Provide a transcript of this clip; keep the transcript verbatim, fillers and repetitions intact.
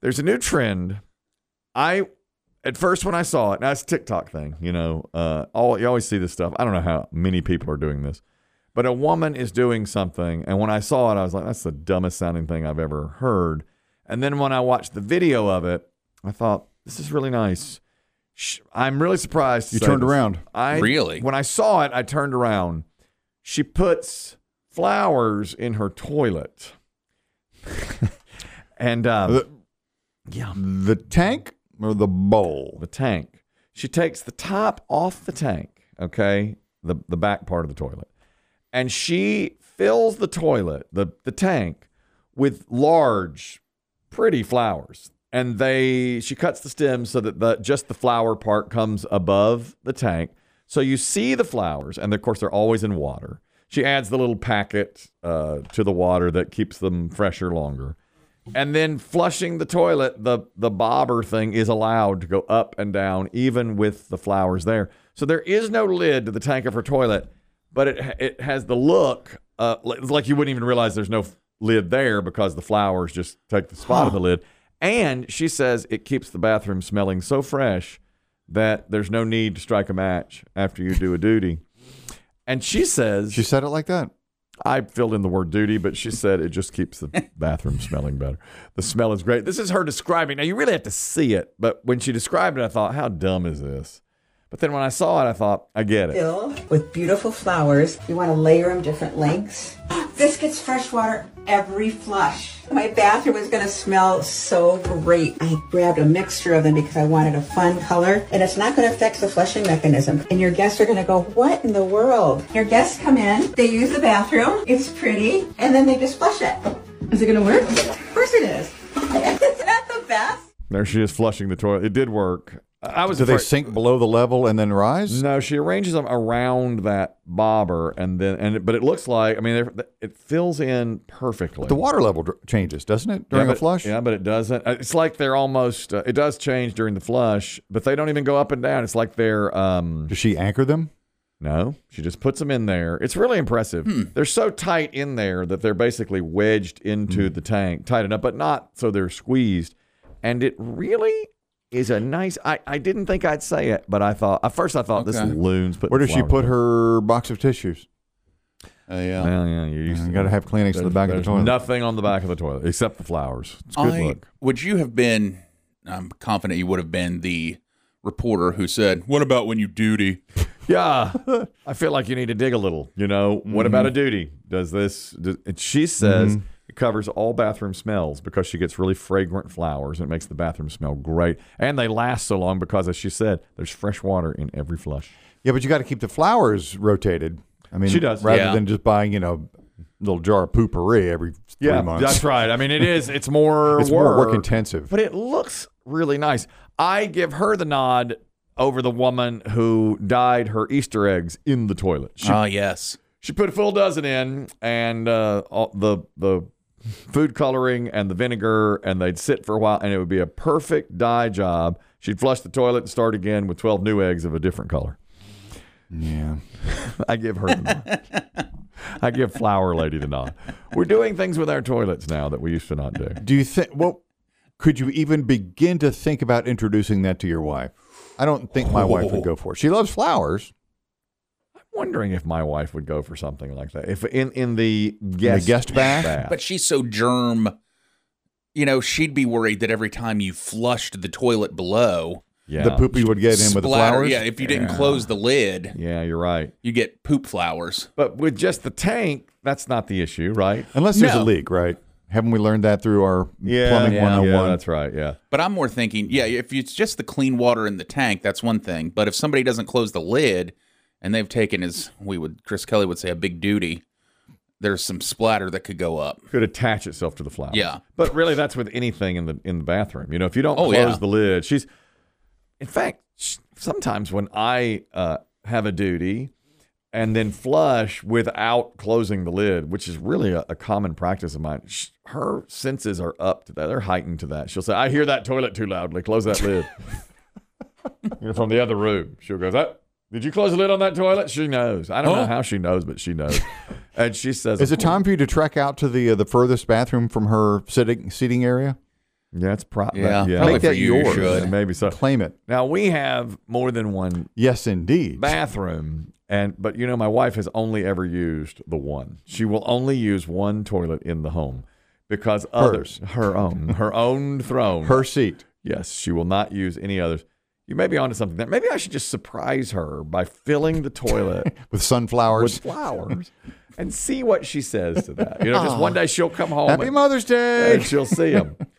There's a new trend. I at first when I saw it, now it's a TikTok thing, you know. Uh, all you always see this stuff. I don't know how many people are doing this, but a woman is doing something, and when I saw it, I was like, "That's the dumbest sounding thing I've ever heard." And then when I watched the video of it, I thought, "This is really nice." I'm really surprised. You turned this. around. I really? When I saw it, I turned around. She puts flowers in her toilet, and um, the, yeah, the tank or the bowl. the tank. She takes the top off the tank, okay, the the back part of the toilet, and she fills the toilet, the the tank, with large, pretty flowers. And they, she cuts the stems so that the just the flower part comes above the tank. So you see the flowers, and of course they're always in water. She adds the little packet uh, to the water that keeps them fresher longer. And then flushing the toilet, the the bobber thing is allowed to go up and down, even with the flowers there. So there is no lid to the tank of her toilet, but it it has the look uh, like you wouldn't even realize there's no lid there because the flowers just take the spot huh. of the lid. And she says it keeps the bathroom smelling so fresh that there's no need to strike a match after you do a duty. And she says... She said it like that? I filled in the word duty, but she said it just keeps the bathroom smelling better. The smell is great. This is her describing. Now, you really have to see it. But when she described it, I thought, how dumb is this? But then when I saw it, I thought, I get it. Fill with beautiful flowers. You want to layer them different lengths. This gets fresh water every flush. My bathroom is going to smell so great. I grabbed a mixture of them because I wanted a fun color. And it's not going to affect the flushing mechanism. And your guests are going to go, what in the world? Your guests come in, they use the bathroom, it's pretty, and then they just flush it. Is it going to work? Of course it is. Isn't that the best? There she is flushing the toilet. It did work. I was Do afraid. they sink below the level and then rise? No, she arranges them around that bobber, and then and it, but it looks like I mean it fills in perfectly. But the water level dr- changes, doesn't it, during yeah, a but, flush? Yeah, but it doesn't. It's like they're almost. Uh, it does change during the flush, but they don't even go up and down. It's like they're. Um, Does she anchor them? No, she just puts them in there. It's really impressive. Hmm. They're so tight in there that they're basically wedged into hmm. the tank, tight enough, but not so they're squeezed, and it really. Is a nice. I, I didn't think I'd say it, but I thought at first I thought okay. this loon's put. Where does she put her box of tissues? Uh, yeah, well, yeah. You uh, got to have Kleenex in the back of the toilet. Nothing on the back of the toilet except the flowers. It's good I, look. Would you have been? I'm confident you would have been the reporter who said, "What about when you duty?" Yeah, I feel like you need to dig a little. You know, mm-hmm. What about a duty? Does this? Does, and she says. Mm-hmm. It covers all bathroom smells because she gets really fragrant flowers and it makes the bathroom smell great. And they last so long because, as she said, there's fresh water in every flush. Yeah, but you got to keep the flowers rotated. I mean, she does. Rather yeah. than just buying, you know, a little jar of poopery every three yeah, months. That's right. I mean, it is. It's more It's work, more work intensive. But it looks really nice. I give her the nod over the woman who dyed her Easter eggs in the toilet. Oh, uh, yes. She put a full dozen in and uh, all, the the... food coloring and the vinegar, and they'd sit for a while, and it would be a perfect dye job. She'd flush the toilet and start again with twelve new eggs of a different color. Yeah. I give her the nod. I give Flower Lady the nod. We're doing things with our toilets now that we used to not do. Do you think, well, could you even begin to think about introducing that to your wife? I don't think my oh. wife would go for it. She loves flowers. Wondering if my wife would go for something like that. If in, in the guest, the guest bath? bath. But she's so germ, you know, she'd be worried that every time you flushed the toilet below, yeah. the poopy would get in with the flowers. Yeah, if you didn't yeah. close the lid. Yeah, you're right. You get poop flowers. But with just the tank, that's not the issue, right? Unless there's no. a leak, right? Haven't we learned that through our yeah, plumbing yeah, one oh one? Yeah, that's right, yeah. But I'm more thinking, yeah, if it's just the clean water in the tank, that's one thing. But if somebody doesn't close the lid, and they've taken, as we would, Chris Kelly would say, a big duty, there's some splatter that could go up. Could attach itself to the flowers. Yeah. But really, that's with anything in the in the bathroom. You know, if you don't oh, close yeah. the lid, she's, in fact, sometimes when I uh, have a duty and then flush without closing the lid, which is really a, a common practice of mine, she, her senses are up to that. They're heightened to that. She'll say, I hear that toilet too loudly. Close that lid. You know, from the other room. She'll go, that. Did you close the lid on that toilet? She knows. I don't oh. know how she knows, but she knows. And she says, "Is it time for you to trek out to the uh, the furthest bathroom from her sitting seating area?" Yeah, it's pro- Yeah, yeah. probably Make for that you, you yours. should. Maybe so. Claim it. Now we have more than one Yes, indeed. bathroom, and but you know my wife has only ever used the one. She will only use one toilet in the home because others, her own, her own throne, Her seat. Yes, she will not use any others. You may be onto something there. Maybe I should just surprise her by filling the toilet With sunflowers. with flowers and see what she says to that. You know, just one day she'll come home Happy and, Mother's Day. and she'll see them.